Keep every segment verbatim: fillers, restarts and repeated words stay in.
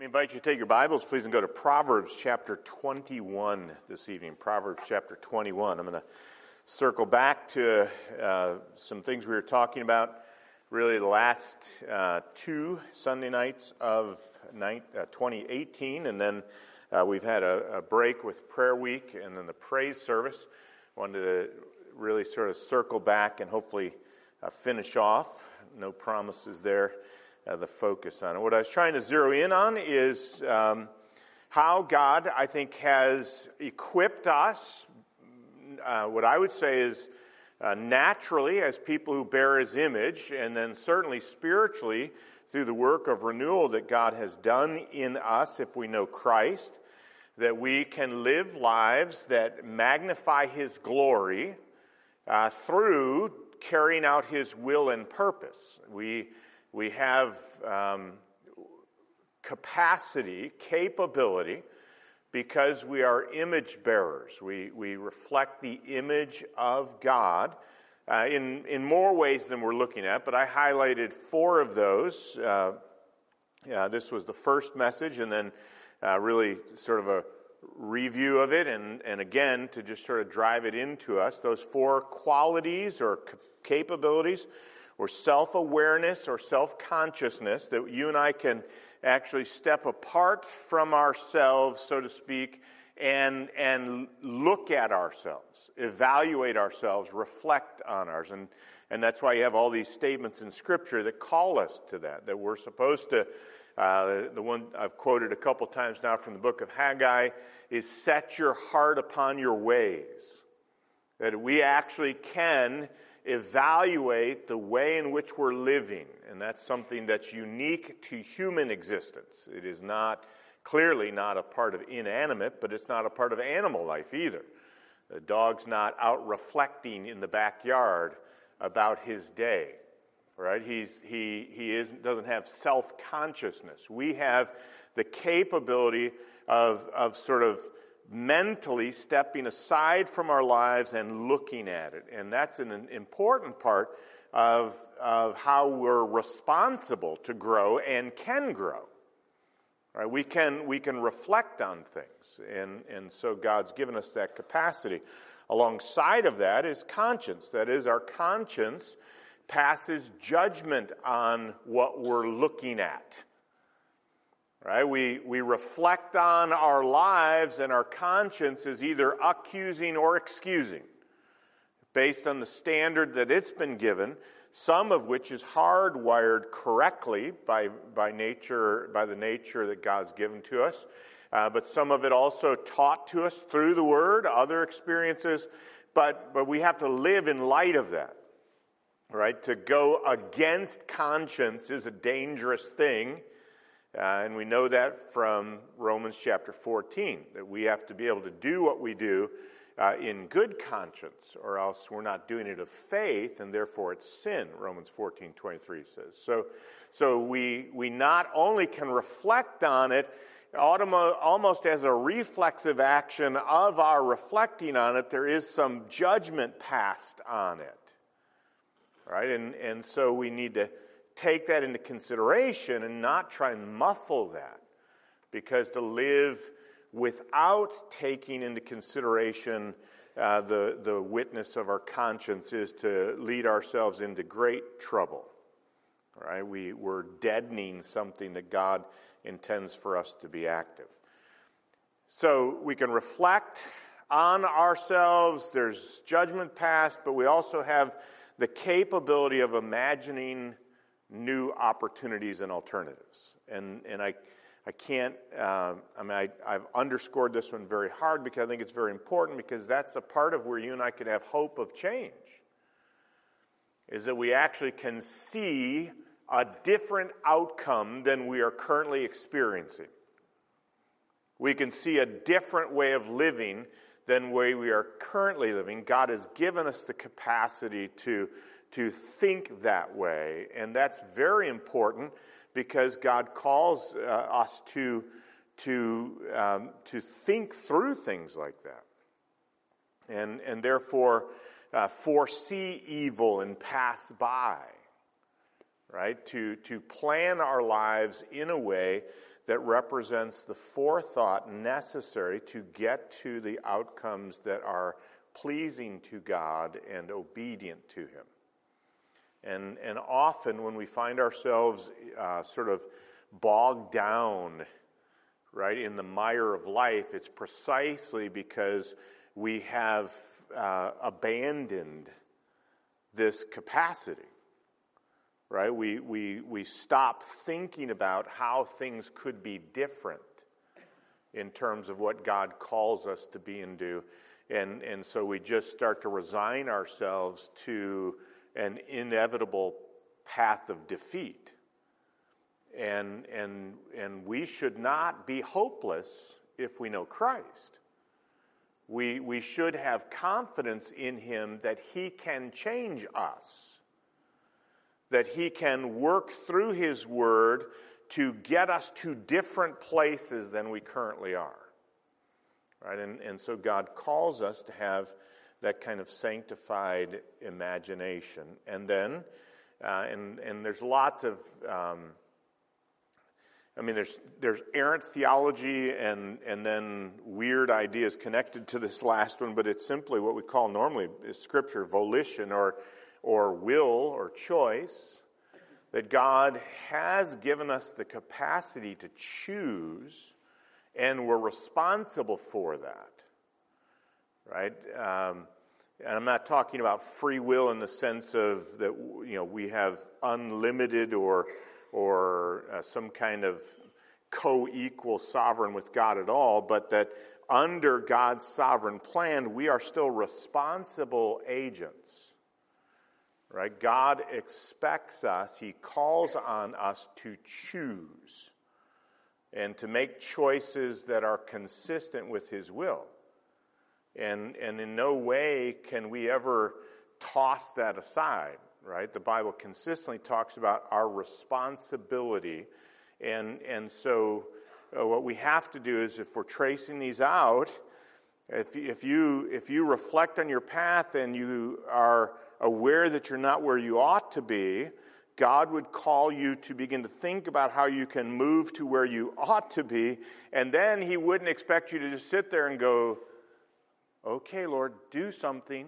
I invite you to take your Bibles, please, and go to Proverbs chapter twenty-one this evening. Proverbs chapter twenty-one. I'm going to circle back to uh, some things we were talking about really the last uh, two Sunday nights of night, uh, twenty eighteen, and then uh, we've had a, a break with prayer week and then the praise service. Wanted to really sort of circle back and hopefully uh, finish off. No promises there. Uh, the focus on it. What I was trying to zero in on is um, how God, I think, has equipped us, uh, what I would say is uh, naturally as people who bear His image, and then certainly spiritually through the work of renewal that God has done in us if we know Christ, that we can live lives that magnify His glory uh, through carrying out His will and purpose. We We have um, capacity, capability, because we are image bearers. We we reflect the image of God uh, in, in more ways than we're looking at, but I highlighted four of those. Uh, yeah, this was the first message, and then uh, really sort of a review of it, and, and again, to just sort of drive it into us. Those four qualities or c- capabilities or self-awareness or self-consciousness that you and I can actually step apart from ourselves, so to speak, and and look at ourselves, evaluate ourselves, reflect on ours. And, and that's why you have all these statements in Scripture that call us to that, that we're supposed to, uh, the one I've quoted a couple times now from the book of Haggai, is set your heart upon your ways. That we actually can evaluate the way in which we're living, and that's something that's unique to human existence. It is not, clearly not a part of inanimate, but it's not a part of animal life either. The dog's not out reflecting in the backyard about his day, right? He's, he he is, doesn't have self-consciousness. We have the capability of, of sort of mentally stepping aside from our lives and looking at it. And that's an important part of, of how we're responsible to grow and can grow. Right? We can we can reflect on things. And, and so God's given us that capacity. Alongside of that is conscience. That is, our conscience passes judgment on what we're looking at. Right? We we reflect on our lives, and our conscience is either accusing or excusing based on the standard that it's been given, some of which is hardwired correctly by, by nature, by the nature that God's given to us, uh, but some of it also taught to us through the Word, other experiences, but, but we have to live in light of that. Right? To go against conscience is a dangerous thing. Uh, and we know that from Romans chapter fourteen, that we have to be able to do what we do uh, in good conscience, or else we're not doing it of faith, and therefore it's sin, Romans fourteen twenty-three says. So so we we not only can reflect on it almost as a reflexive action of our reflecting on it, there is some judgment passed on it. Right? And, and so we need to take that into consideration and not try and muffle that, because to live without taking into consideration uh, the, the witness of our conscience is to lead ourselves into great trouble. Right? We, we're deadening something that God intends for us to be active. So we can reflect on ourselves, there's judgment passed, but we also have the capability of imagining new opportunities and alternatives. And and I I can't, uh, I mean, I, I've underscored this one very hard because I think it's very important, because that's a part of where you and I could have hope of change, is that we actually can see a different outcome than we are currently experiencing. We can see a different way of living than the way we are currently living. God has given us the capacity to to think that way, and that's very important, because God calls uh, us to to um, to think through things like that, and and therefore uh, foresee evil and pass by. Right? To to plan our lives in a way that represents the forethought necessary to get to the outcomes that are pleasing to God and obedient to Him. And, and often when we find ourselves uh, sort of bogged down, right, in the mire of life, it's precisely because we have uh, abandoned this capacity. Right? We, we, we stop thinking about how things could be different in terms of what God calls us to be and do. And, and so we just start to resign ourselves to an inevitable path of defeat. And, and, and we should not be hopeless if we know Christ. We, we should have confidence in Him that He can change us, that He can work through His Word to get us to different places than we currently are. Right? And, and so God calls us to have that kind of sanctified imagination. And then, uh, and, and there's lots of, um, I mean, there's there's errant theology and, and then weird ideas connected to this last one, but it's simply what we call normally in Scripture volition or or will or choice, that God has given us the capacity to choose, and we're responsible for that, right? Um, and I'm not talking about free will in the sense of that, you know, we have unlimited or or uh, some kind of co-equal sovereign with God at all, but that under God's sovereign plan, we are still responsible agents. Right? God expects us, He calls on us to choose and to make choices that are consistent with His will. And, and in no way can we ever toss that aside, right? The Bible consistently talks about our responsibility. And, and so uh, what we have to do is, if we're tracing these out, if, if, you, if you reflect on your path and you are aware that you're not where you ought to be, God would call you to begin to think about how you can move to where you ought to be, and then He wouldn't expect you to just sit there and go, okay, Lord, do something.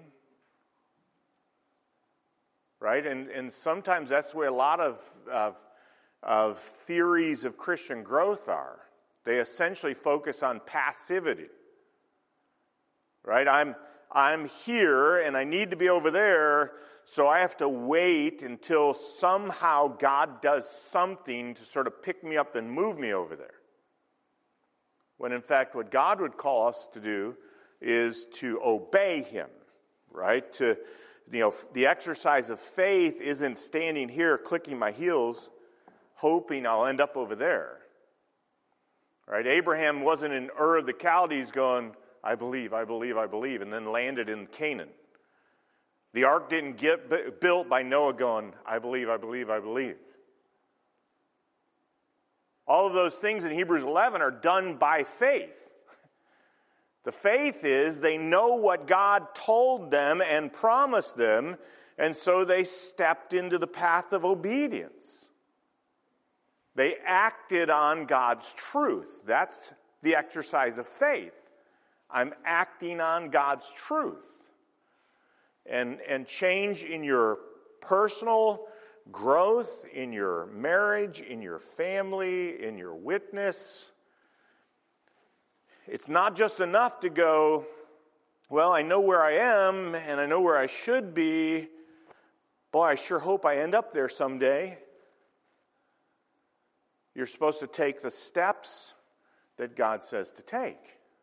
Right? And, and sometimes that's the way a lot of, of, of theories of Christian growth are. They essentially focus on passivity. Right? I'm I'm here and I need to be over there, so I have to wait until somehow God does something to sort of pick me up and move me over there. When in fact what God would call us to do is to obey Him, right? To, you know, the exercise of faith isn't standing here clicking my heels hoping I'll end up over there. Right? Abraham wasn't in Ur of the Chaldees going, I believe, I believe, I believe, and then landed in Canaan. The ark didn't get built by Noah going, I believe, I believe, I believe. All of those things in Hebrews eleven are done by faith. The faith is they know what God told them and promised them, and so they stepped into the path of obedience. They acted on God's truth. That's the exercise of faith. I'm acting on God's truth. And, and change in your personal growth, in your marriage, in your family, in your witness. It's not just enough to go, well, I know where I am and I know where I should be. Boy, I sure hope I end up there someday. You're supposed to take the steps that God says to take.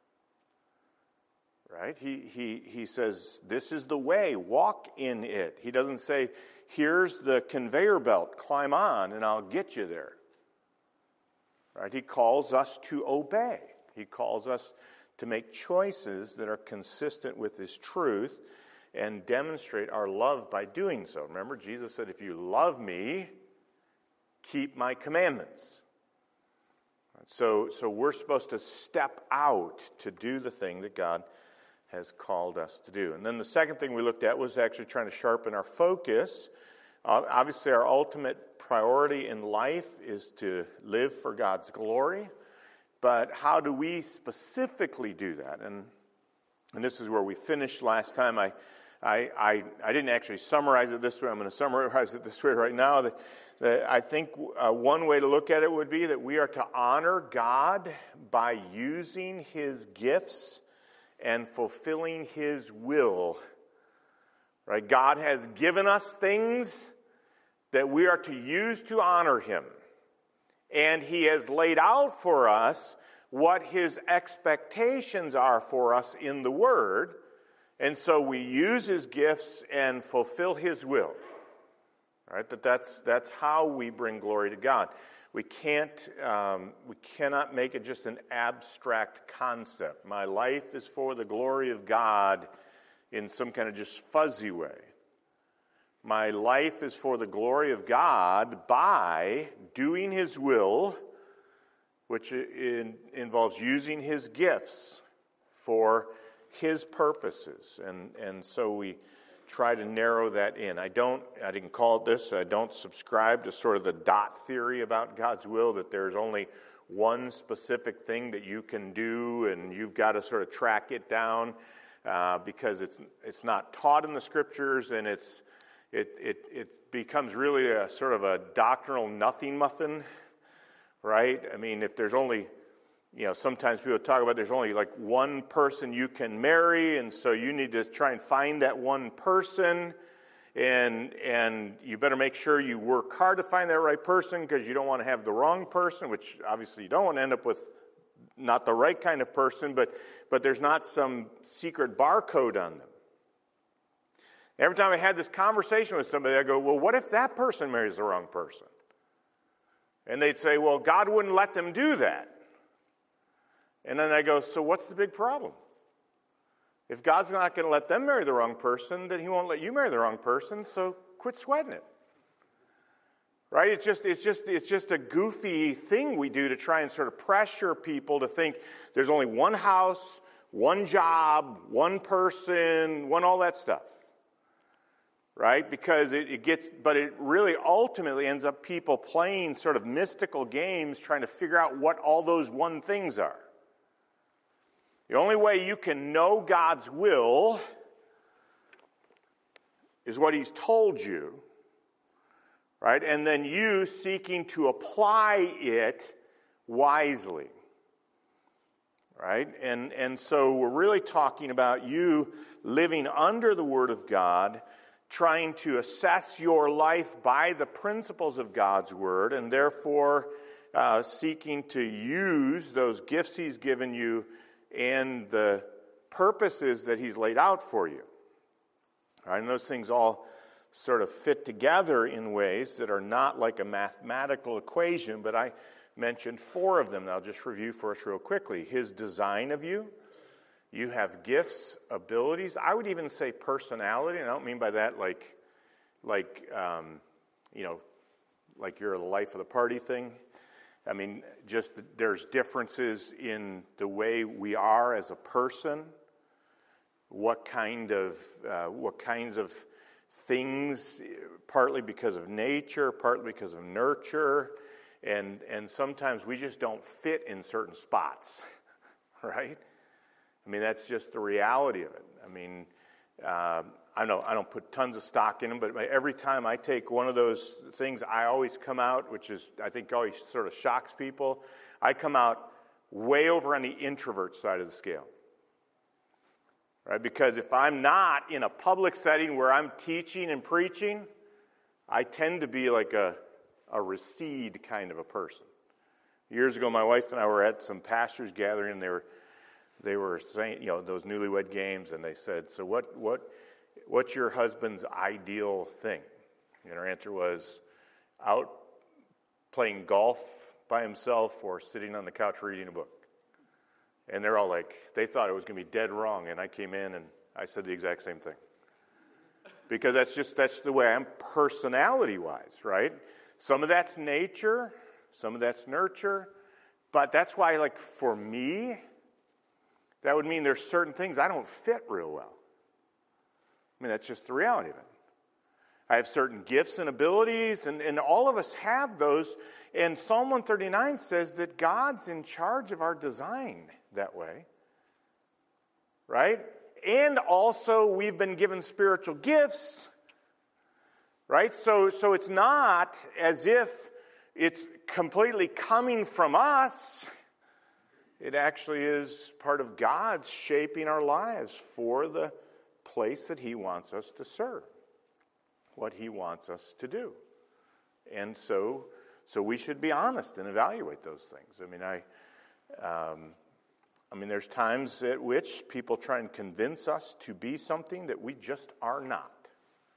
Right? He, he, he says, this is the way, walk in it. He doesn't say, here's the conveyor belt, climb on and I'll get you there. Right? He calls us to obey. He calls us to make choices that are consistent with His truth and demonstrate our love by doing so. Remember, Jesus said, if you love me, keep my commandments. So, so we're supposed to step out to do the thing that God has called us to do. And then the second thing we looked at was actually trying to sharpen our focus, Obviously, our ultimate priority in life is to live for God's glory. But how do we specifically do that? And and this is where we finished last time. I I I, I didn't actually summarize it this way. I'm going to summarize it this way right now. That, that I think uh, one way to look at it would be that we are to honor God by using His gifts and fulfilling His will. Right? God has given us things that we are to use to honor Him. And He has laid out for us what His expectations are for us in the Word. And so we use His gifts and fulfill His will. Right? That that's, that's how we bring glory to God. We can't, um, we cannot make it just an abstract concept. My life is for the glory of God in some kind of just fuzzy way. My life is for the glory of God by doing His will, which in, involves using His gifts for His purposes. And, and so we try to narrow that in. I don't, I didn't call it this, I don't subscribe to sort of the dot theory about God's will, that there's only one specific thing that you can do and you've got to sort of track it down uh, because it's it's not taught in the Scriptures, and it's It, it it becomes really a sort of a doctrinal nothing muffin, right? I mean, if there's only, you know, sometimes people talk about there's only like one person you can marry, and so you need to try and find that one person, and and you better make sure you work hard to find that right person because you don't want to have the wrong person, which obviously you don't want to end up with not the right kind of person, but but there's not some secret barcode on them. Every time I had this conversation with somebody, I go, well, what if that person marries the wrong person? And they'd say, well, God wouldn't let them do that. And then I go, so what's the big problem? If God's not going to let them marry the wrong person, then He won't let you marry the wrong person, so quit sweating it. Right? It's just, it's just, it's just a goofy thing we do to try and sort of pressure people to think there's only one house, one job, one person, one all that stuff. Right? Because it, it gets, but it really ultimately ends up people playing sort of mystical games trying to figure out what all those one things are. The only way you can know God's will is what He's told you, right? And then you seeking to apply it wisely, right? And, and so we're really talking about you living under the Word of God, trying to assess your life by the principles of God's Word, and therefore uh, seeking to use those gifts He's given you and the purposes that He's laid out for you. All right, and those things all sort of fit together in ways that are not like a mathematical equation, but I mentioned four of them, and I'll just review for us real quickly. His design of you. You have gifts, abilities. I would even say personality, and I don't mean by that like, like um, you know, like you're the life of the party thing. I mean, just there's differences in the way we are as a person. What kind of, uh, what kinds of things, partly because of nature, partly because of nurture, and and sometimes we just don't fit in certain spots, right? I mean, that's just the reality of it. I mean, uh, I don't I don't put tons of stock in them, but every time I take one of those things, I always come out, which is, I think, always sort of shocks people. I come out way over on the introvert side of the scale, right? Because if I'm not in a public setting where I'm teaching and preaching, I tend to be like a, a recede kind of a person. Years ago, my wife and I were at some pastors' gathering, and they were They were saying, you know, those newlywed games, and they said, so what, what, what's your husband's ideal thing? And her answer was, out playing golf by himself or sitting on the couch reading a book. And they're all like, they thought it was going to be dead wrong, and I came in and I said the exact same thing. Because that's just, that's the way I'm personality-wise, right? Some of that's nature, some of that's nurture, but that's why, like, for me, that would mean there's certain things I don't fit real well. I mean, that's just the reality of it. I have certain gifts and abilities, and, and all of us have those. And Psalm one thirty-nine says that God's in charge of our design that way. Right? And also we've been given spiritual gifts. Right? So, so it's not as if it's completely coming from us. It actually is part of God's shaping our lives for the place that He wants us to serve, what He wants us to do. And so, so we should be honest and evaluate those things. I mean, I, um, I mean, there's times at which people try and convince us to be something that we just are not.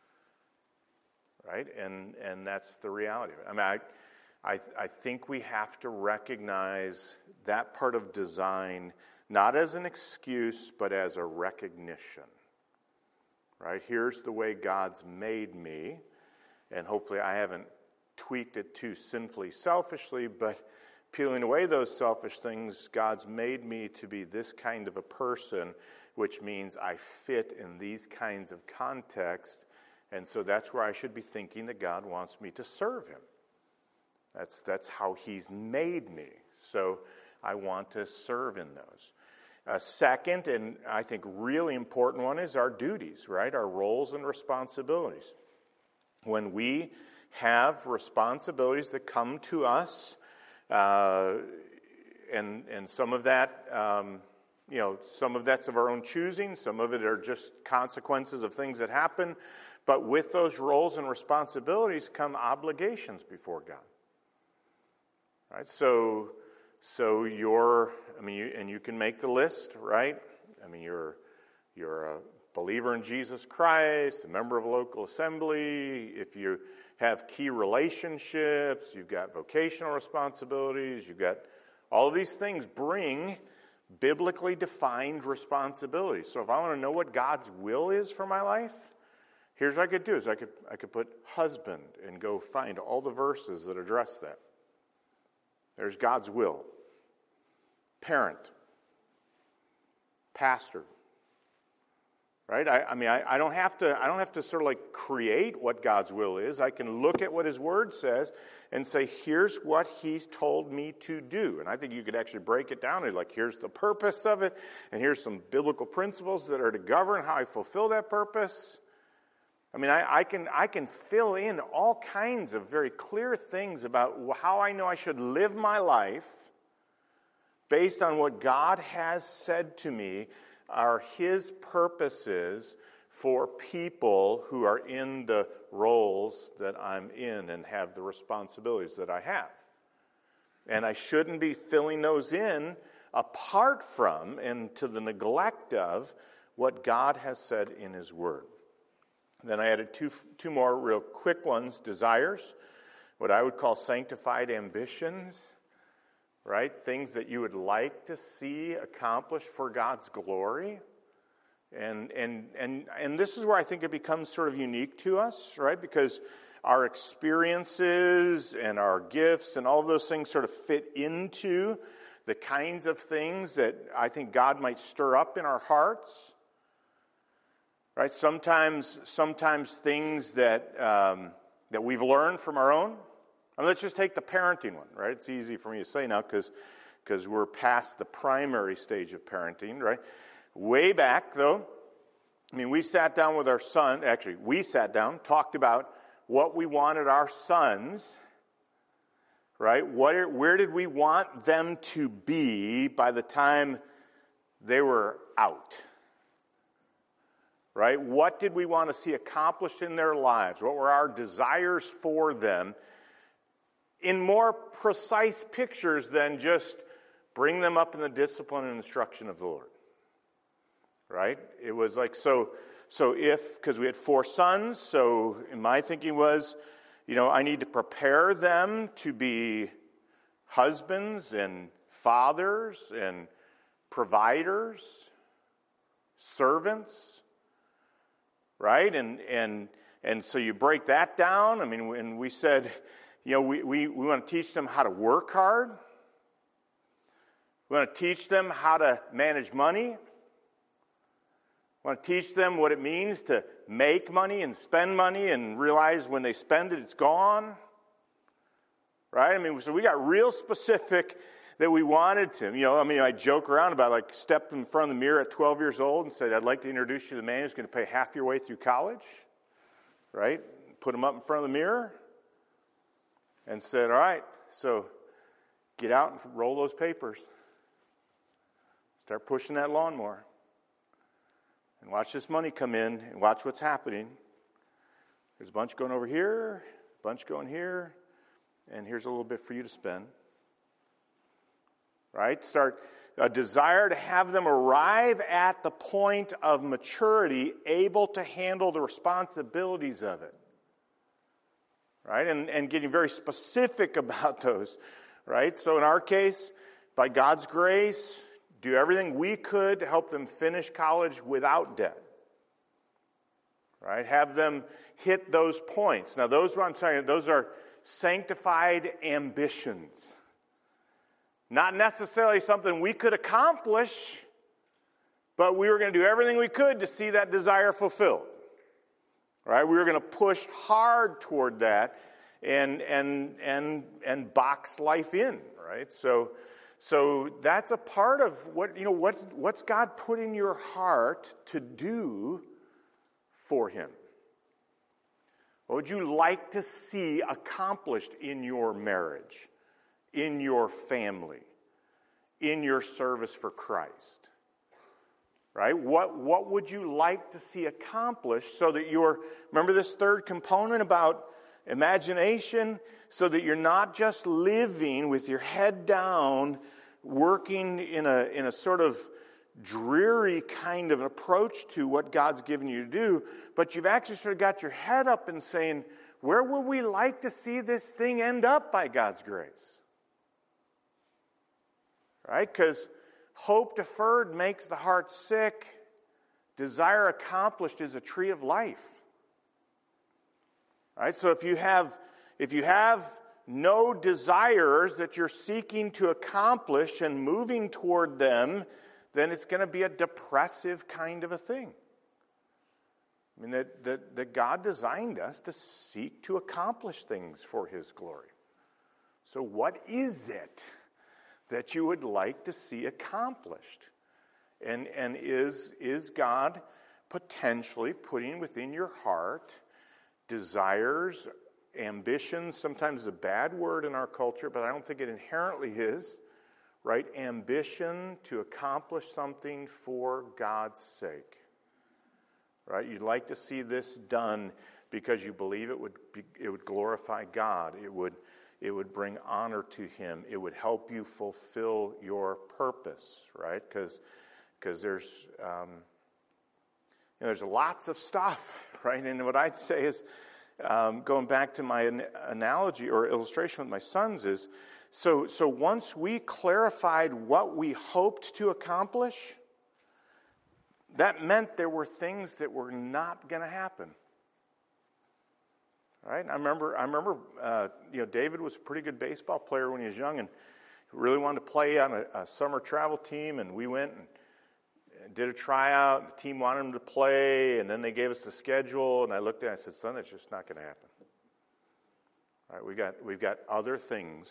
Right? And and that's the reality of it. I mean, I, I, I think we have to recognize that part of design not as an excuse, but as a recognition. Right? Here's the way God's made me, and hopefully I haven't tweaked it too sinfully selfishly, but peeling away those selfish things, God's made me to be this kind of a person, which means I fit in these kinds of contexts, and so that's where I should be thinking that God wants me to serve Him. That's that's how He's made me. So I want to serve in those. A second, and I think really important one, is our duties, right? Our roles and responsibilities. When we have responsibilities that come to us, uh, and and some of that, um, you know, some of that's of our own choosing. Some of it are just consequences of things that happen. But with those roles and responsibilities come obligations before God. Right, so, so you're, I mean, you, and you can make the list, right? I mean, you're, you're a believer in Jesus Christ, a member of a local assembly. If you have key relationships, you've got vocational responsibilities, you've got all of these things bring biblically defined responsibilities. So if I want to know what God's will is for my life, here's what I could do: is I could I could put husband and go find all the verses that address that. There's God's will. Parent. Pastor. Right? I, I mean, I, I don't have to. I don't have to sort of like create what God's will is. I can look at what His Word says and say, "Here's what He's told me to do." And I think you could actually break it down and like, "Here's the purpose of it, and here's some biblical principles that are to govern how I fulfill that purpose." I mean, I, I can I can fill in all kinds of very clear things about how I know I should live my life based on what God has said to me are His purposes for people who are in the roles that I'm in and have the responsibilities that I have. And I shouldn't be filling those in apart from and to the neglect of what God has said in His Word. Then I added two two more real quick ones: desires, what I would call sanctified ambitions, right? Things that you would like to see accomplished for God's glory. And and and and this is where I think it becomes sort of unique to us, right? Because our experiences and our gifts and all of those things sort of fit into the kinds of things that I think God might stir up in our hearts. Right? Sometimes, sometimes things that um, that we've learned from our own. I mean, let's just take the parenting one, right? It's easy for me to say now because because we're past the primary stage of parenting, right? Way back, though, I mean, we sat down with our son. Actually, we sat down, talked about what we wanted our sons, right? What, where did we want them to be by the time they were out? Right? What did we want to see accomplished in their lives? What were our desires for them? In more precise pictures than just bring them up in the discipline and instruction of the Lord. Right? It was like, so, so if, because we had four sons, so in my thinking was, you know, I need to prepare them to be husbands and fathers and providers, servants. Right? And and and so you break that down. I mean, and we said, you know, we, we, we want to teach them how to work hard. We want to teach them how to manage money. We I want to teach them what it means to make money and spend money and realize when they spend it, it's gone. Right? I mean, so we got real specific that we wanted to. You know, I mean, I joke around about like stepped in front of the mirror at twelve years old and said, I'd like to introduce you to the man who's going to pay half your way through college. Right? Put him up in front of the mirror and said, all right, so get out and roll those papers. Start pushing that lawnmower. And watch this money come in and watch what's happening. There's a bunch going over here, a bunch going here, and here's a little bit for you to spend. Right? Start a desire to have them arrive at the point of maturity, able to handle the responsibilities of it. Right? And, and getting very specific about those. Right? So in our case, by God's grace, do everything we could to help them finish college without debt. Right? Have them hit those points. Now, those, what I'm saying, those are sanctified ambitions. Not necessarily something we could accomplish, but we were going to do everything we could to see that desire fulfilled. Right? We were going to push hard toward that and and and and box life in. Right? So. So that's a part of what, you know, what's, what's God put in your heart to do for him? What would you like to see accomplished in your marriage, in your family, in your service for Christ? Right? What, what would you like to see accomplished so that you're, remember this third component about imagination, so that you're not just living with your head down, working in a in a sort of dreary kind of approach to what God's given you to do, but you've actually sort of got your head up and saying, where would we like to see this thing end up by God's grace? Right? Because hope deferred makes the heart sick. Desire accomplished is a tree of life. Right? So if you have if you have no desires that you're seeking to accomplish and moving toward them, then it's going to be a depressive kind of a thing. I mean, that, that, that God designed us to seek to accomplish things for his glory. So what is it that you would like to see accomplished? And, and is, is God potentially putting within your heart desires, ambitions? Sometimes is a bad word in our culture, but I don't think it inherently is, right? Ambition to accomplish something for God's sake, right? You'd like to see this done because you believe it would be, it would glorify God. It would it would bring honor to him. It would help you fulfill your purpose, right? Because because there's um, you know, there's lots of stuff, right? And what I'd say is, um, going back to my an- analogy or illustration with my sons is, so so once we clarified what we hoped to accomplish, that meant there were things that were not going to happen. Right? And I remember, I remember, uh, you know, David was a pretty good baseball player when he was young, and really wanted to play on a, a summer travel team. And we went and did a tryout. And the team wanted him to play, and then they gave us the schedule. And I looked at it and I said, "Son, it's just not going to happen. All right, we got we've got other things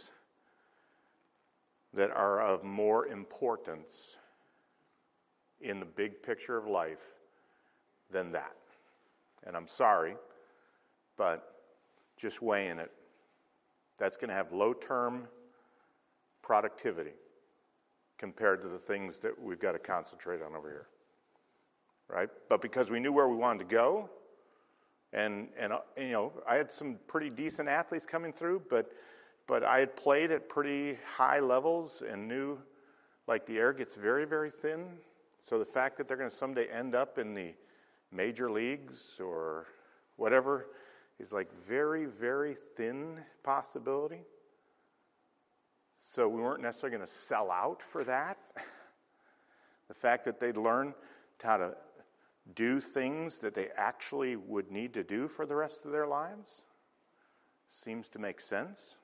that are of more importance in the big picture of life than that." And I'm sorry, but just weighing it, that's going to have low-term productivity compared to the things that we've got to concentrate on over here, right? But because we knew where we wanted to go, and and uh, you know, I had some pretty decent athletes coming through, but but I had played at pretty high levels and knew, like, the air gets very, very thin. So the fact that they're going to someday end up in the major leagues or whatever is like very, very thin possibility. So we weren't necessarily going to sell out for that. The fact that they'd learn how to do things that they actually would need to do for the rest of their lives seems to make sense.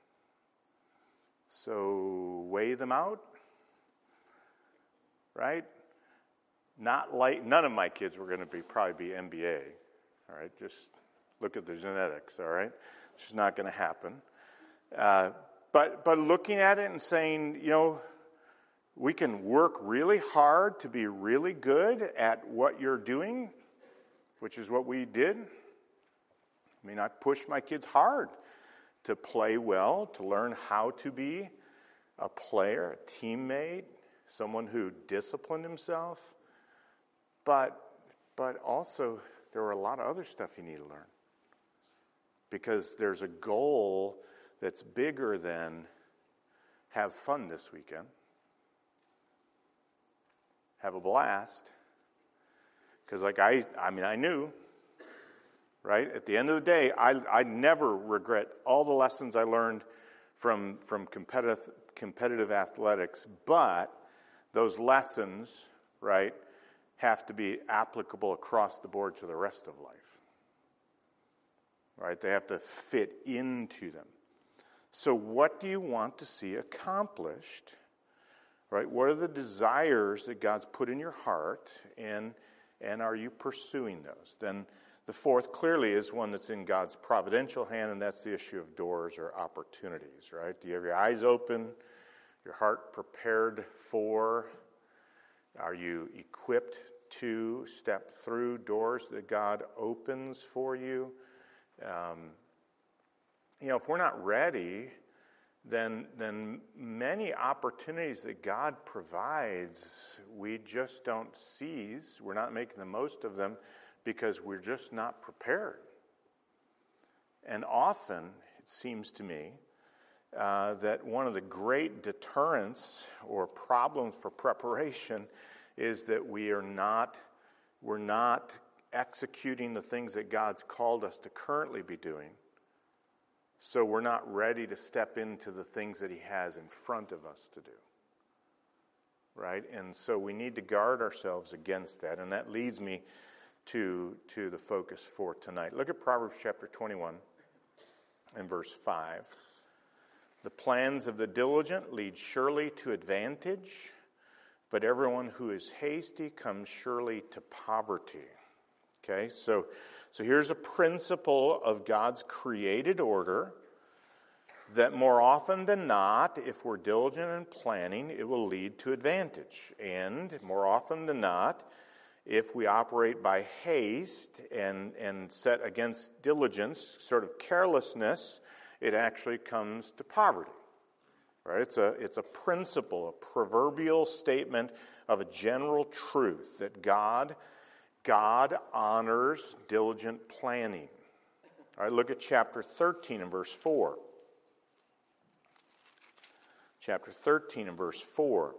So weigh them out, right? not like, none of my kids were going to be probably be M B A, all right? Just look at the genetics, all right? It's just not going to happen. Uh, but but looking at it and saying, you know, we can work really hard to be really good at what you're doing, which is what we did. I mean, I pushed my kids hard to play well, to learn how to be a player, a teammate, someone who disciplined himself. But but also, there were a lot of other stuff you need to learn. Because there's a goal that's bigger than have fun this weekend. Have a blast. Because like I, I mean, I knew, right? At the end of the day, I, I never regret all the lessons I learned from, from competitive, competitive athletics, but those lessons, right, have to be applicable across the board to the rest of life. Right? They have to fit into them. So what do you want to see accomplished? Right? What are the desires that God's put in your heart, and and are you pursuing those? Then the fourth clearly is one that's in God's providential hand, and that's the issue of doors or opportunities, right? Do you have your eyes open, your heart prepared for? Are you equipped to step through doors that God opens for you? Um, you know, if we're not ready, then then many opportunities that God provides, we just don't seize. We're not making the most of them because we're just not prepared. And often, it seems to me, uh, that one of the great deterrents or problems for preparation is that we are not, we're not executing the things that God's called us to currently be doing. So we're not ready to step into the things that he has in front of us to do. Right? And so we need to guard ourselves against that. And that leads me to, to the focus for tonight. Look at Proverbs chapter twenty-one and verse five. The plans of the diligent lead surely to advantage, but everyone who is hasty comes surely to poverty. Okay, so so here's a principle of God's created order that more often than not, if we're diligent in planning, it will lead to advantage. And more often than not, if we operate by haste and, and set against diligence, sort of carelessness, it actually comes to poverty. Right? It's a, it's a principle, a proverbial statement of a general truth that God God honors diligent planning. All right, look at chapter thirteen and verse four. Chapter thirteen and verse four.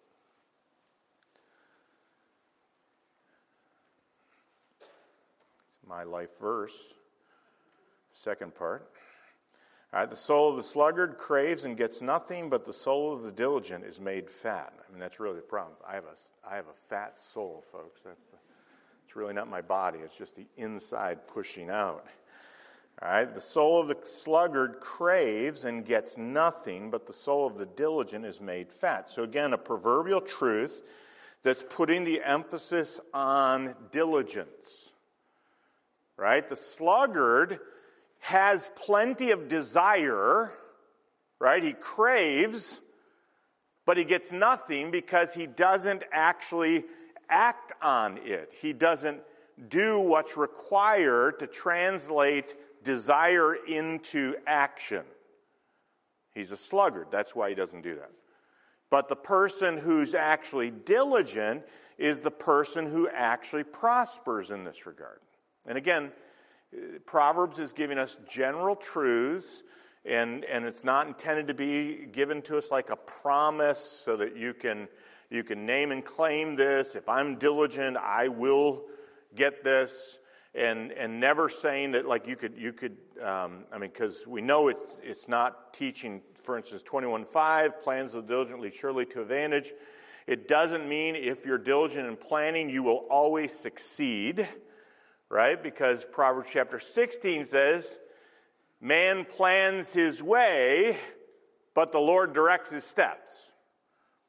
It's my life verse, second part. All right, the soul of the sluggard craves and gets nothing, but the soul of the diligent is made fat. I mean, that's really the problem. I have a, I have a fat soul, folks. That's the It's really not my body. It's just the inside pushing out. All right. The soul of the sluggard craves and gets nothing, but the soul of the diligent is made fat. So again, a proverbial truth that's putting the emphasis on diligence. Right? The sluggard has plenty of desire. Right? He craves, but he gets nothing because he doesn't actually act on it. He doesn't do what's required to translate desire into action. He's a sluggard. That's why he doesn't do that. But the person who's actually diligent is the person who actually prospers in this regard. And again, Proverbs is giving us general truths, and, and it's not intended to be given to us like a promise so that you can You can name and claim this. If I'm diligent, I will get this. And and never saying that like you could, you could um, I mean, because we know it's, it's not teaching, for instance, twenty-one five, plans of the diligent lead surely to advantage. It doesn't mean if you're diligent in planning, you will always succeed, right? Because Proverbs chapter sixteen says, man plans his way, but the Lord directs his steps.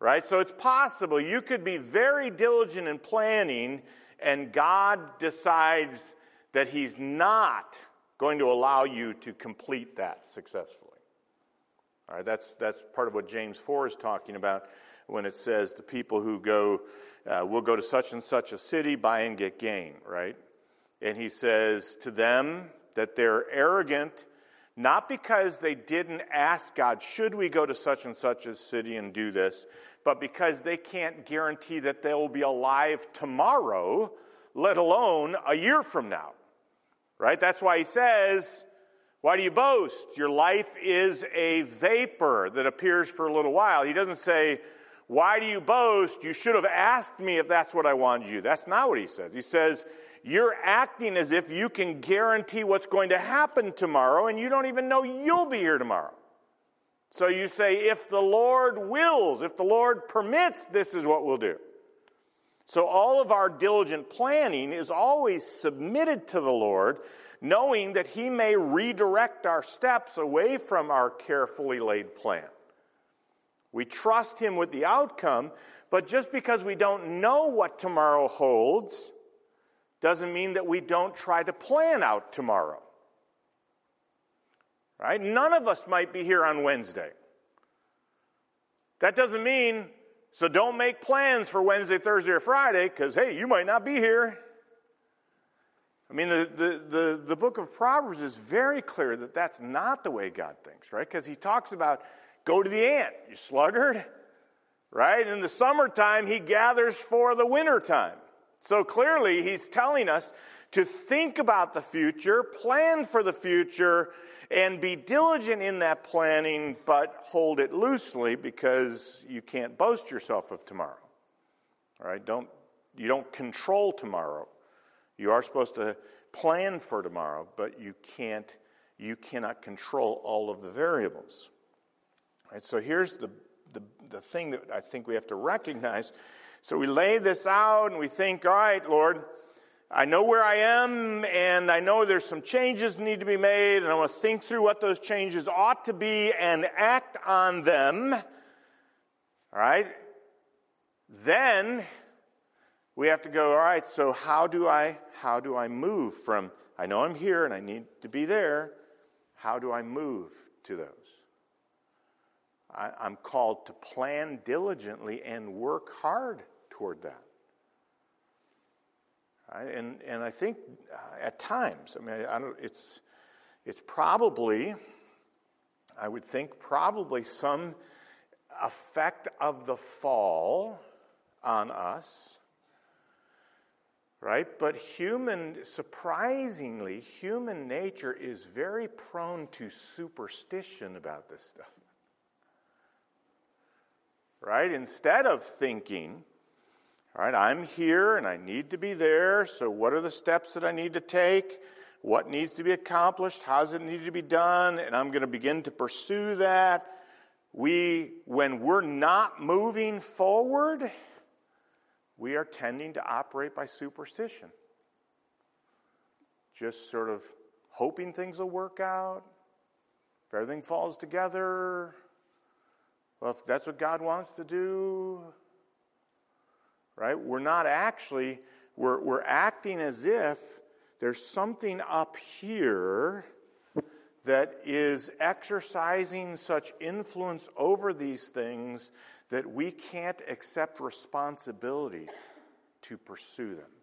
Right? So it's possible you could be very diligent in planning, and God decides that he's not going to allow you to complete that successfully. All right, that's that's part of what James four is talking about when it says the people who go, uh, will go to such and such a city, buy and get gain, right? And he says to them that they're arrogant, not because they didn't ask God, should we go to such and such a city and do this, but because they can't guarantee that they'll be alive tomorrow, let alone a year from now. Right? That's why he says, why do you boast? Your life is a vapor that appears for a little while. He doesn't say, why do you boast? You should have asked me if that's what I wanted you. That's not what he says. He says, you're acting as if you can guarantee what's going to happen tomorrow, and you don't even know you'll be here tomorrow. So you say, if the Lord wills, if the Lord permits, this is what we'll do. So all of our diligent planning is always submitted to the Lord, knowing that he may redirect our steps away from our carefully laid plan. We trust him with the outcome, but just because we don't know what tomorrow holds doesn't mean that we don't try to plan out tomorrow. Right? None of us might be here on Wednesday. That doesn't mean, so don't make plans for Wednesday, Thursday, or Friday, because, hey, you might not be here. I mean, the, the, the, the book of Proverbs is very clear that that's not the way God thinks, right? Because he talks about, go to the ant, you sluggard, right? In the summertime, he gathers for the wintertime. So clearly, he's telling us to think about the future, plan for the future, and be diligent in that planning, but hold it loosely because you can't boast yourself of tomorrow. All right? Don't, you don't control tomorrow. You are supposed to plan for tomorrow, but you can't, you cannot control all of the variables. All right? So here's the, the, the thing that I think we have to recognize. So we lay this out and we think, all right, Lord, I know where I am, and I know there's some changes need to be made, and I want to think through what those changes ought to be and act on them. All right? Then we have to go, all right, so how do I how do I move from, I know I'm here and I need to be there, how do I move to those? I, I'm called to plan diligently and work hard toward that. Right? And and I think uh, at times, I mean, I don't. It's it's probably, I would think, probably some effect of the fall on us, right? But human, surprisingly, human nature is very prone to superstition about this stuff, right? Instead of thinking, all right, I'm here and I need to be there, so what are the steps that I need to take? What needs to be accomplished? How does it need to be done? And I'm going to begin to pursue that. We, when we're not moving forward, we are tending to operate by superstition. Just sort of hoping things will work out. If everything falls together, well, if that's what God wants to do, right? We're not actually, we're, we're acting as if there's something up here that is exercising such influence over these things that we can't accept responsibility to pursue them.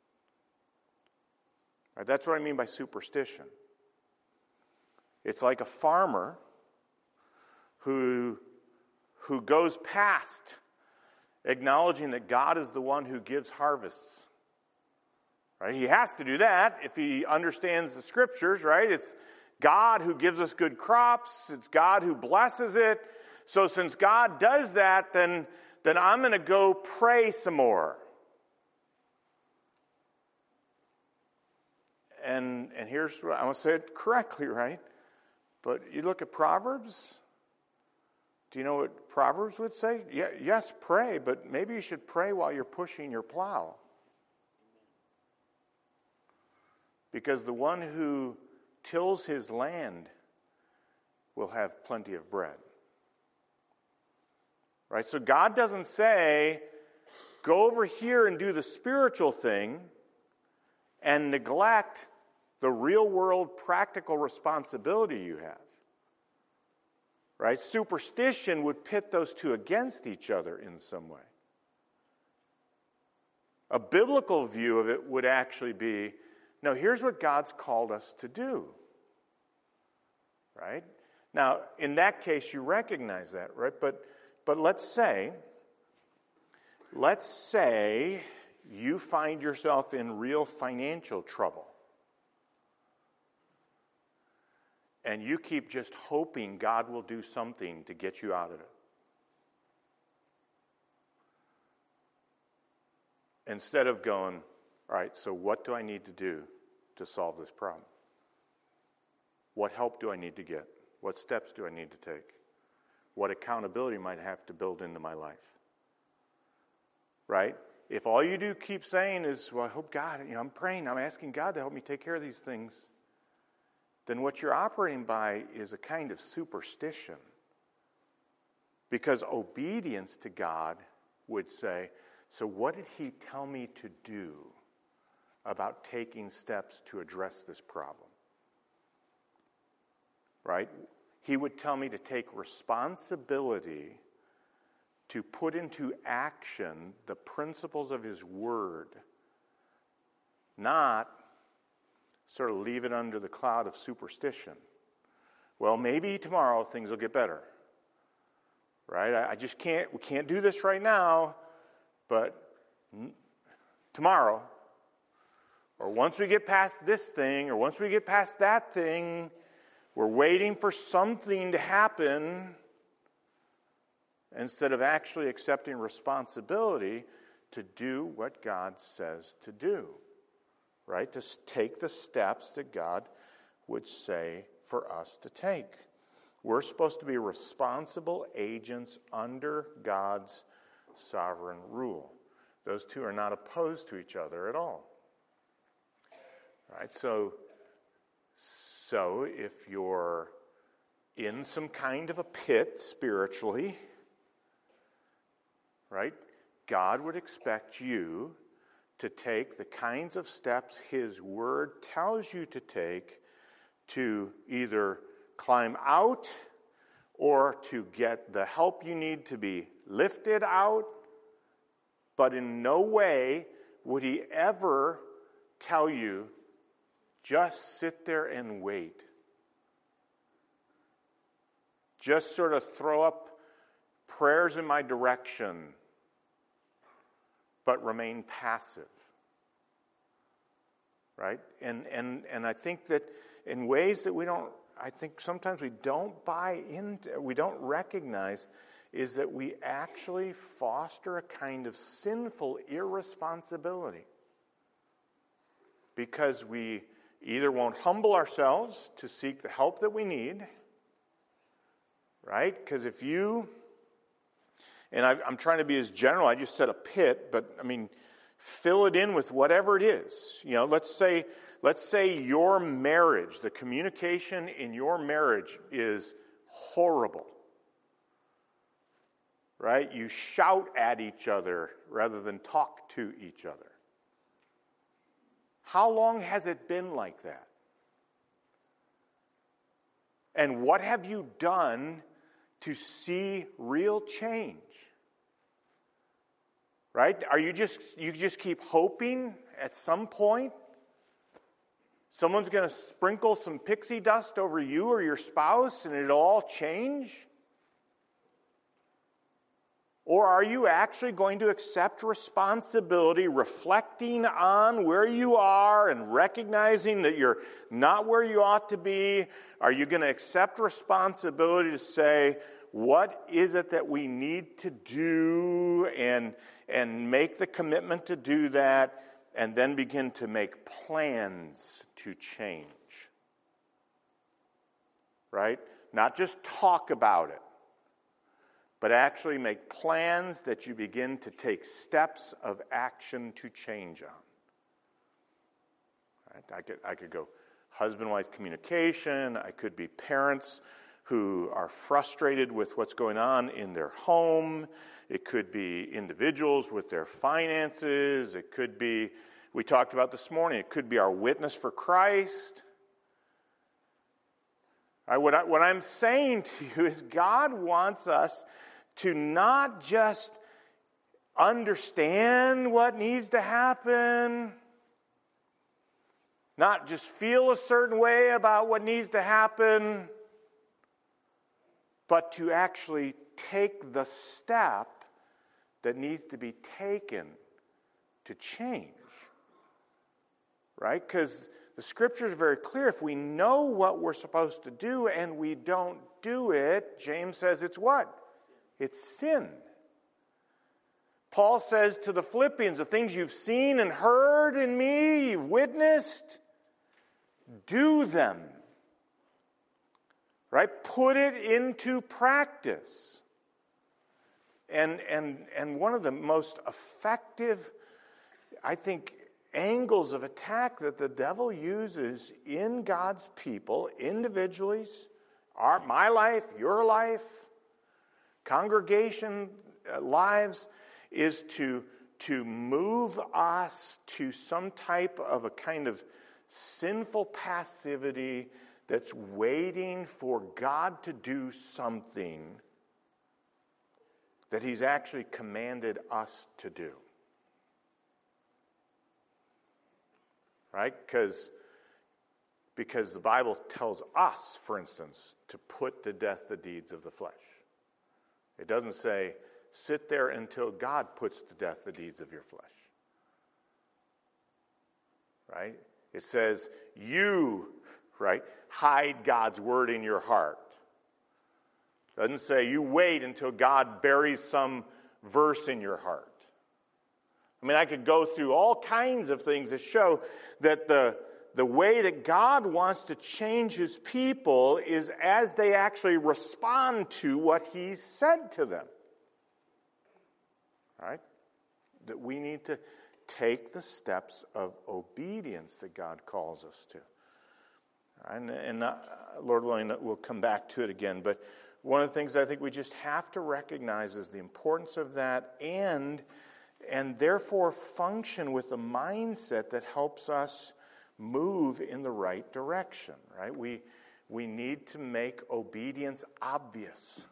Right? That's what I mean by superstition. It's like a farmer who, who goes past acknowledging that God is the one who gives harvests. Right? He has to do that if he understands the scriptures, right? It's God who gives us good crops. It's God who blesses it. So since God does that, then, then I'm going to go pray some more. And, and here's what I want to say it correctly, right? But you look at Proverbs. Do you know what Proverbs would say? Yeah, yes, pray, but maybe you should pray while you're pushing your plow. Because the one who tills his land will have plenty of bread. Right? So God doesn't say, go over here and do the spiritual thing and neglect the real world practical responsibility you have. Right? Superstition would pit those two against each other in some way. A biblical view of it would actually be, no, here's what God's called us to do. Right? Now, in that case, you recognize that, right? But but let's say, let's say you find yourself in real financial trouble. And you keep just hoping God will do something to get you out of it. Instead of going, all right, so what do I need to do to solve this problem? What help do I need to get? What steps do I need to take? What accountability might I have to build into my life? Right? If all you do keep saying is, well, I hope God, you know, I'm praying, I'm asking God to help me take care of these things, then what you're operating by is a kind of superstition. Because obedience to God would say, so what did he tell me to do about taking steps to address this problem? Right? He would tell me to take responsibility to put into action the principles of his word, not sort of leave it under the cloud of superstition. Well, maybe tomorrow things will get better. Right? I, I just can't, we can't do this right now, but n- tomorrow, or once we get past this thing, or once we get past that thing, we're waiting for something to happen instead of actually accepting responsibility to do what God says to do. Right? To take the steps that God would say for us to take. We're supposed to be responsible agents under God's sovereign rule. Those two are not opposed to each other at all. Right? So, so if you're in some kind of a pit spiritually, right, God would expect you to take the kinds of steps his word tells you to take to either climb out or to get the help you need to be lifted out, but in no way would he ever tell you, just sit there and wait. Just sort of throw up prayers in my direction, but remain passive. Right? And and and I think that in ways that we don't, I think sometimes we don't buy into, we don't recognize, is that we actually foster a kind of sinful irresponsibility. Because we either won't humble ourselves to seek the help that we need, right? Because if you, and I, I'm trying to be as general, I just said a pit, but I mean, fill it in with whatever it is. You know, let's say, let's say your marriage, the communication in your marriage is horrible. Right? You shout at each other rather than talk to each other. How long has it been like that? And what have you done to see real change? Right? Are you just you just keep hoping at some point someone's going to sprinkle some pixie dust over you or your spouse and it'll all change? Or are you actually going to accept responsibility, reflecting on where you are and recognizing that you're not where you ought to be? Are you going to accept responsibility to say, what is it that we need to do, and, and make the commitment to do that, and then begin to make plans to change? Right? Not just talk about it, but actually make plans that you begin to take steps of action to change on. Right? I could, I could go husband-wife communication. I could be parents who are frustrated with what's going on in their home. It could be individuals with their finances. It could be, we talked about this morning, it could be our witness for Christ. I, what, I, what I'm saying to you is God wants us to not just understand what needs to happen, not just feel a certain way about what needs to happen, but to actually take the step that needs to be taken to change. Right? Because the Scripture is very clear. If we know what we're supposed to do and we don't do it, James says it's what? It's sin. Paul says to the Philippians, the things you've seen and heard in me, you've witnessed, do them. Right? Put it into practice. And, and, and one of the most effective, I think, angles of attack that the devil uses in God's people, individually, our, my life, your life, congregation uh, lives, is to, to move us to some type of a kind of sinful passivity that's waiting for God to do something that he's actually commanded us to do. Right? Because because the Bible tells us, for instance, to put to death the deeds of the flesh. It doesn't say, sit there until God puts to death the deeds of your flesh. Right? It says, you, right, hide God's word in your heart. It doesn't say, you wait until God buries some verse in your heart. I mean, I could go through all kinds of things that show that the, the way that God wants to change his people is as they actually respond to what he's said to them. Right? That we need to take the steps of obedience that God calls us to. And, and uh, Lord willing, we'll come back to it again. But one of the things I think we just have to recognize is the importance of that, and and therefore function with a mindset that helps us move in the right direction, right? We, we need to make obedience obvious.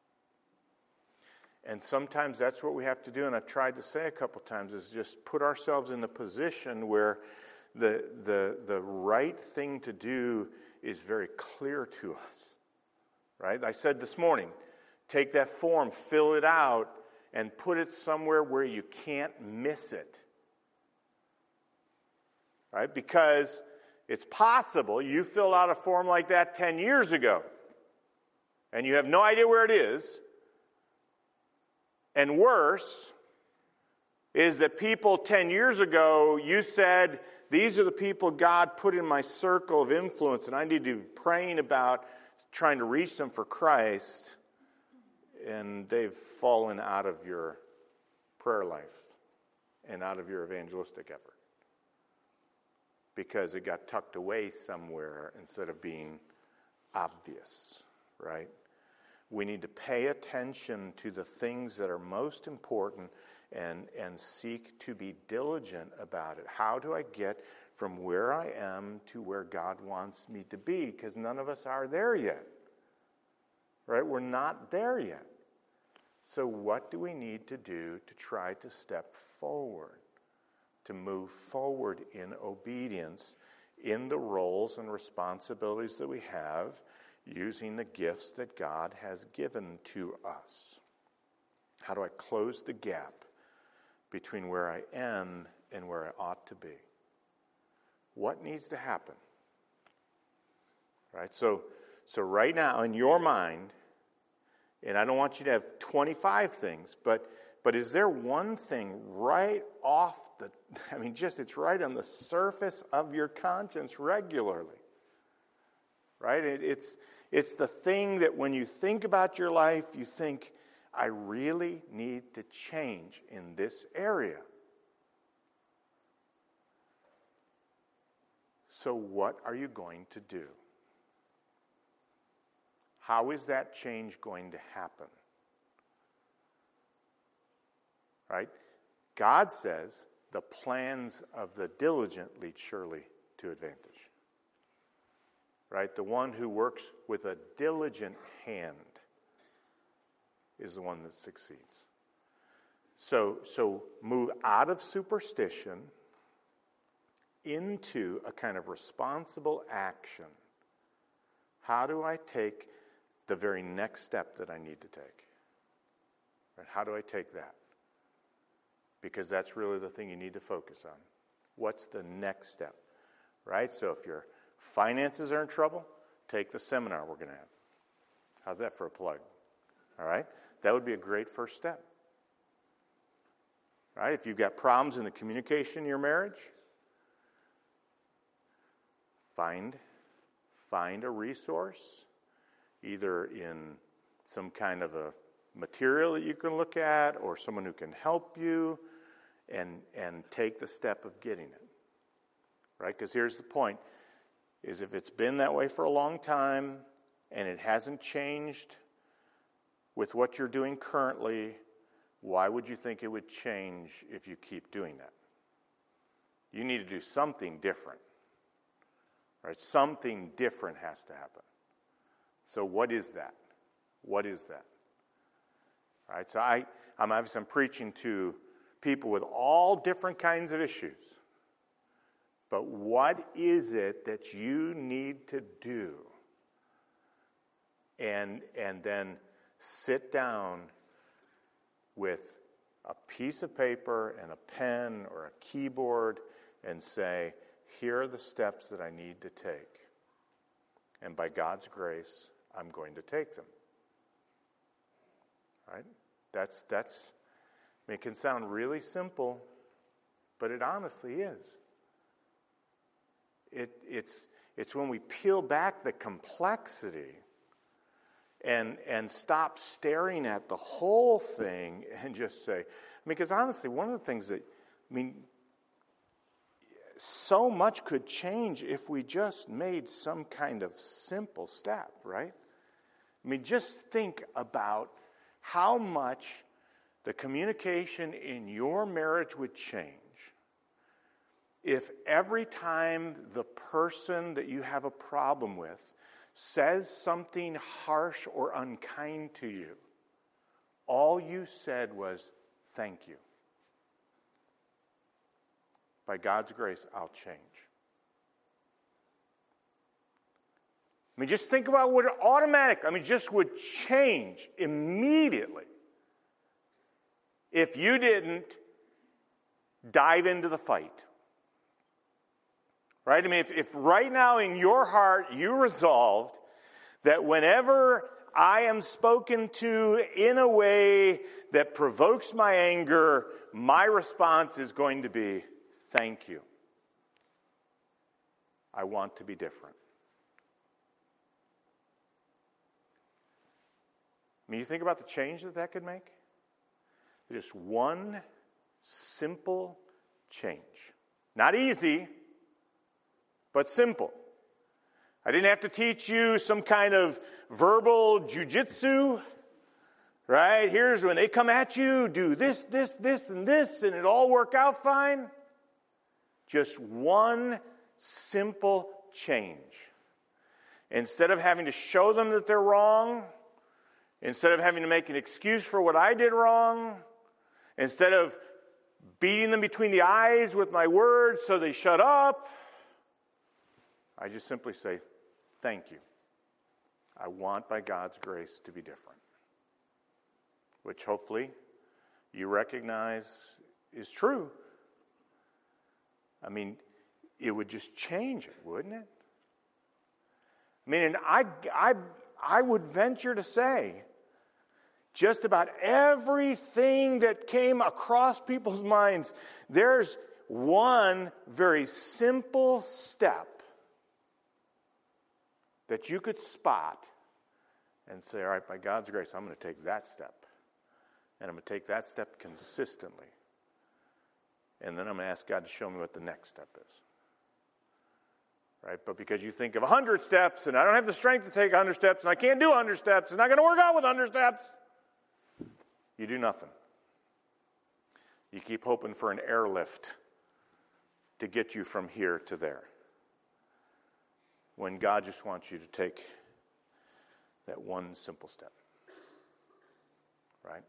And sometimes that's what we have to do, and I've tried to say a couple times, is just put ourselves in the position where the, the, the right thing to do is very clear to us, right? I said this morning, take that form, fill it out, and put it somewhere where you can't miss it. Right? Because it's possible you filled out a form like that ten years ago, and you have no idea where it is. And worse is that people ten years ago, you said, these are the people God put in my circle of influence, and I need to be praying about trying to reach them for Christ. And they've fallen out of your prayer life and out of your evangelistic effort because it got tucked away somewhere instead of being obvious, right? We need to pay attention to the things that are most important and, and seek to be diligent about it. How do I get from where I am to where God wants me to be? Because none of us are there yet, right? We're not there yet. So what do we need to do to try to step forward, to move forward in obedience in the roles and responsibilities that we have, using the gifts that God has given to us? How do I close the gap between where I am and where I ought to be? What needs to happen? Right? So, so right now in your mind, and I don't want you to have twenty-five things, but but is there one thing right off the, I mean, just it's right on the surface of your conscience regularly, right? It, it's it's the thing that when you think about your life, you think, I really need to change in this area. So what are you going to do? How is that change going to happen? Right? God says the plans of the diligent lead surely to advantage. Right? The one who works with a diligent hand is the one that succeeds. So, so move out of superstition into a kind of responsible action. How do I take the very next step that I need to take? Right? How do I take that? Because that's really the thing you need to focus on. What's the next step? Right? So if your finances are in trouble, take the seminar we're going to have. How's that for a plug? All right? That would be a great first step. Right? If you've got problems in the communication in your marriage, find, find a resource, either in some kind of a material that you can look at or someone who can help you, and, and take the step of getting it. Right? Because here's the point, is if it's been that way for a long time and it hasn't changed with what you're doing currently, why would you think it would change if you keep doing that? You need to do something different. Right? Something different has to happen. So what is that? What is that? Right? So I, I'm obviously I'm preaching to people with all different kinds of issues. But what is it that you need to do? And, and then sit down with a piece of paper and a pen or a keyboard and say, here are the steps that I need to take. And by God's grace, I'm going to take them. Right? That's, that's, I mean, it can sound really simple, but it honestly is. It, it's, it's when we peel back the complexity and, and stop staring at the whole thing and just say, I mean, because honestly, one of the things that, I mean, so much could change if we just made some kind of simple step, right? I mean, just think about how much the communication in your marriage would change if every time the person that you have a problem with says something harsh or unkind to you, all you said was, thank you. By God's grace, I'll change. I mean, just think about what it automatic, I mean, just would change immediately if you didn't dive into the fight. Right? I mean, if, if right now in your heart you resolved that whenever I am spoken to in a way that provokes my anger, my response is going to be, thank you. I want to be different. I mean, you think about the change that that could make? Just one simple change. Not easy, but simple. I didn't have to teach you some kind of verbal jujitsu, right? Here's when they come at you, do this, this, this, and this, and it all work out fine. Just one simple change. Instead of having to show them that they're wrong, instead of having to make an excuse for what I did wrong, instead of beating them between the eyes with my words so they shut up, I just simply say, thank you. I want, by God's grace, to be different. Which hopefully you recognize is true. I mean, it would just change it, wouldn't it? I mean, and I, I, I would venture to say, just about everything that came across people's minds, there's one very simple step that you could spot and say, all right, by God's grace, I'm going to take that step. And I'm going to take that step consistently. And then I'm going to ask God to show me what the next step is. right? But because you think of one hundred steps, and I don't have the strength to take one hundred steps, and I can't do one hundred steps, it's not going to work out with one hundred steps, you do nothing. You keep hoping for an airlift to get you from here to there, when God just wants you to take that one simple step, right?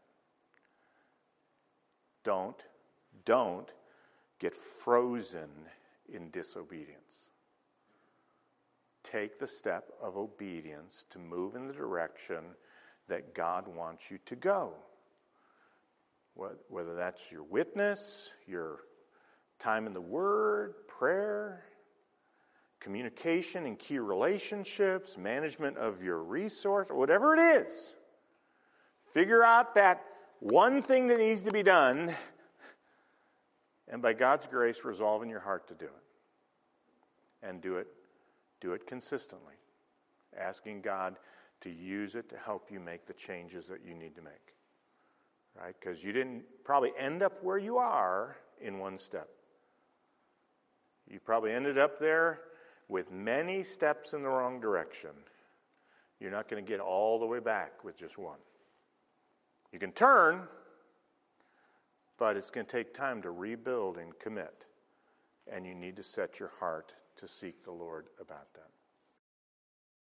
Don't, don't get frozen in disobedience. Take the step of obedience to move in the direction that God wants you to go. Whether that's your witness, your time in the Word, prayer, communication in key relationships, management of your resource, whatever it is. Figure out that one thing that needs to be done, and by God's grace, resolve in your heart to do it. And do it, do it consistently, asking God to use it to help you make the changes that you need to make. Right? Because you didn't probably end up where you are in one step. You probably ended up there with many steps in the wrong direction. You're not going to get all the way back with just one. You can turn, but it's going to take time to rebuild and commit. And you need to set your heart to seek the Lord about that.